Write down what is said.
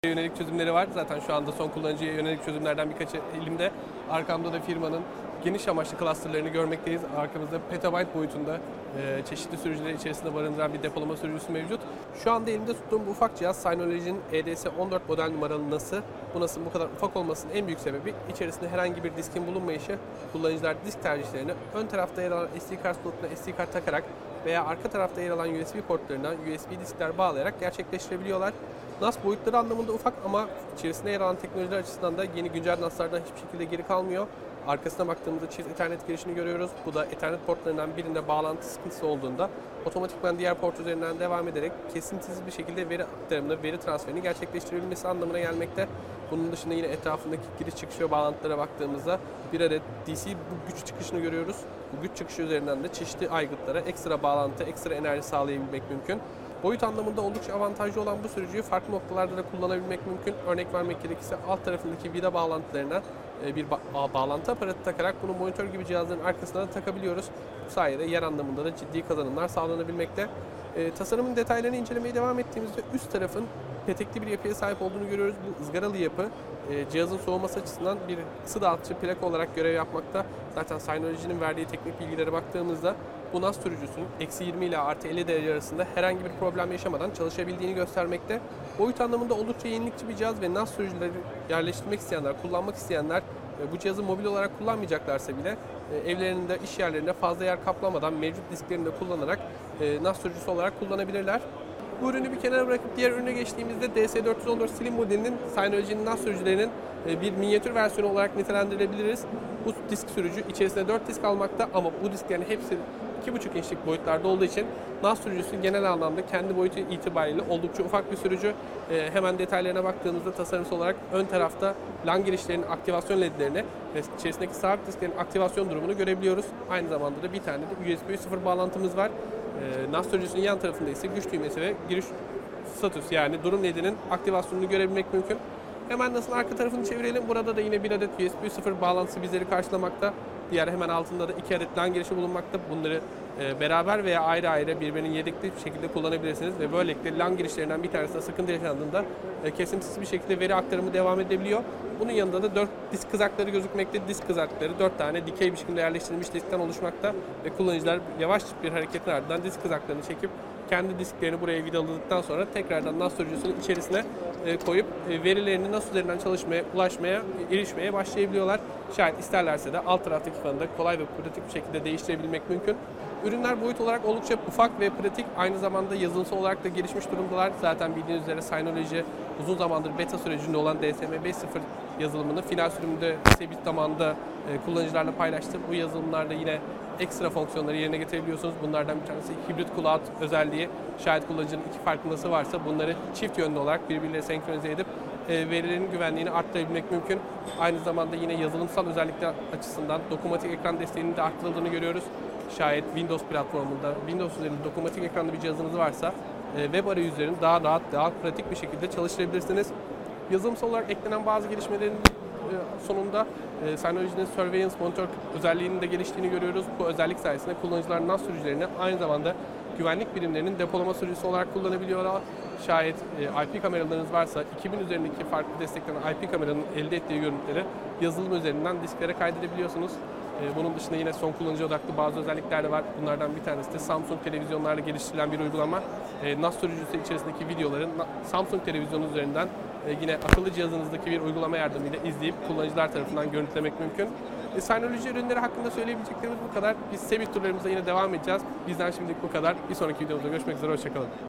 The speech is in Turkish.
yönelik çözümleri var. Zaten şu anda son kullanıcıya yönelik çözümlerden birkaçı elimde. Arkamda da firmanın geniş amaçlı clusterlarını görmekteyiz. Arkamızda petabyte boyutunda çeşitli sürücüleri içerisinde barındıran bir depolama sürücüsü mevcut. Şu anda elimde tuttuğum bu ufak cihaz Synology'nin EDS14 model numaralı NAS'ı. Bu NAS'ın bu kadar ufak olmasının en büyük sebebi içerisinde herhangi bir diskin bulunmayışı. Kullanıcılar disk tercihlerini ön tarafta yer alan SD kart slotuna SD kart takarak veya arka tarafta yer alan USB portlarına USB diskler bağlayarak gerçekleştirebiliyorlar. NAS boyutları anlamında ufak ama içerisinde yer alan teknolojiler açısından da yeni güncel NAS'lardan hiçbir şekilde geri kalmıyor. Arkasına baktığımızda çift Ethernet girişini görüyoruz. Bu da Ethernet portlarından birinde bağlantı sıkıntısı olduğunda otomatikman diğer port üzerinden devam ederek kesintisiz bir şekilde veri aktarımını, veri transferini gerçekleştirebilmesi anlamına gelmekte. Bunun dışında yine etrafındaki giriş çıkış ve bağlantılara baktığımızda bir adet DC bu güç çıkışını görüyoruz. Bu güç çıkışı üzerinden de çeşitli aygıtlara ekstra bağlantı, ekstra enerji sağlayabilmek mümkün. Boyut anlamında oldukça avantajlı olan bu sürücüyü farklı noktalarda da kullanabilmek mümkün. Örnek vermek gerekirse alt tarafındaki vida bağlantılarına bir bağlantı aparatı takarak bunu monitör gibi cihazların arkasına da takabiliyoruz. Bu sayede yer anlamında da ciddi kazanımlar sağlanabilmekte. Tasarımın detaylarını incelemeye devam ettiğimizde üst tarafın petekli bir yapıya sahip olduğunu görüyoruz. Bu ızgaralı yapı cihazın soğuması açısından bir ısı dağıtıcı plaka olarak görev yapmakta. Zaten Synology'nin verdiği teknik bilgilere baktığımızda bu NAS sürücüsünün -20 ile +50 derece arasında herhangi bir problem yaşamadan çalışabildiğini göstermekte. Boyut anlamında oldukça yenilikçi bir cihaz ve NAS sürücüleri yerleştirmek isteyenler, kullanmak isteyenler bu cihazı mobil olarak kullanmayacaklarsa bile evlerinde, iş yerlerinde fazla yer kaplamadan mevcut disklerini de kullanarak NAS sürücüsü olarak kullanabilirler. Bu ürünü bir kenara bırakıp diğer ürüne geçtiğimizde DS414 Slim modelinin Synology'nin NAS sürücülerinin bir minyatür versiyonu olarak nitelendirebiliriz. Bu disk sürücü içerisinde 4 disk almakta ama bu disklerin hepsi 2,5 inçlik boyutlarda olduğu için NAS sürücüsü genel anlamda kendi boyutu itibariyle oldukça ufak bir sürücü. Hemen detaylarına baktığımızda tasarımsal olarak ön tarafta LAN girişlerinin aktivasyon ledlerini ve içerisindeki sabit disklerin aktivasyon durumunu görebiliyoruz. Aynı zamanda da bir tane de USB 0 bağlantımız var. NAS sürücüsünün yan tarafında ise güç düğmesi ve giriş status yani durum ledinin aktivasyonunu görebilmek mümkün. Hemen NAS'ın arka tarafını çevirelim. Burada da yine bir adet USB 0 bağlantısı bizleri karşılamakta. Diğer hemen altında da 2 adet LAN girişi bulunmakta. Bunları beraber veya ayrı ayrı birbirinin yedekli bir şekilde kullanabilirsiniz ve böylelikle LAN girişlerinden bir tanesinde sıkıntı yaşandığında kesintisiz bir şekilde veri aktarımı devam edebiliyor. Bunun yanında da 4 disk kızakları gözükmekte. Disk kızakları 4 tane dikey bir şekilde yerleştirilmiş diskten oluşmakta ve kullanıcılar yavaş bir hareketin ardından disk kızaklarını çekip kendi disklerini buraya vidaladıktan sonra tekrardan NAS sürücüsünün içerisine koyup verilerini NAS üzerinden çalışmaya, ulaşmaya, erişmeye başlayabiliyorlar. Şayet isterlerse de alt taraftaki fanı da kolay ve pratik bir şekilde değiştirebilmek mümkün. Ürünler boyut olarak oldukça ufak ve pratik, aynı zamanda yazılımsal olarak da gelişmiş durumdalar. Zaten bildiğiniz üzere Synology uzun zamandır beta sürecinde olan DSM 5.0 yazılımını final sürümünde kısa bir zamanda kullanıcılarla paylaştı. Bu yazılımlarda yine ekstra fonksiyonları yerine getirebiliyorsunuz. Bunlardan bir tanesi hibrit cloud özelliği. Şayet kullanıcının iki farklı NAS'ı varsa bunları çift yönlü olarak birbiriyle senkronize edip verilerin güvenliğini arttırabilmek mümkün. Aynı zamanda yine yazılımsal özellikler açısından dokunmatik ekran desteğinin de arttırıldığını görüyoruz. Şayet Windows platformunda, Windows üzerinde dokunmatik ekranlı bir cihazınız varsa web arayüzlerini daha rahat, daha pratik bir şekilde çalıştırabilirsiniz. Yazılımsal olarak eklenen bazı gelişmelerin sonunda Synology'nin Surveillance Monitor özelliğinin de geliştiğini görüyoruz. Bu özellik sayesinde kullanıcılar NAS sürücülerini aynı zamanda güvenlik birimlerinin depolama sürücüsü olarak kullanabiliyorlar. Şayet IP kameralarınız varsa 2000 üzerindeki farklı desteklenen IP kameranın elde ettiği görüntüleri yazılım üzerinden disklere kaydedebiliyorsunuz. Bunun dışında yine son kullanıcı odaklı bazı özellikler de var. Bunlardan bir tanesi de Samsung televizyonlarla geliştirilen bir uygulama. NAS sürücüsü içerisindeki videoların Samsung televizyonu üzerinden yine akıllı cihazınızdaki bir uygulama yardımıyla izleyip kullanıcılar tarafından görüntülemek mümkün. Synology ürünleri hakkında söyleyebileceklerimiz bu kadar. Biz Sebit turlarımıza yine devam edeceğiz. Bizden şimdilik bu kadar. Bir sonraki videomuzda görüşmek üzere. Hoşçakalın.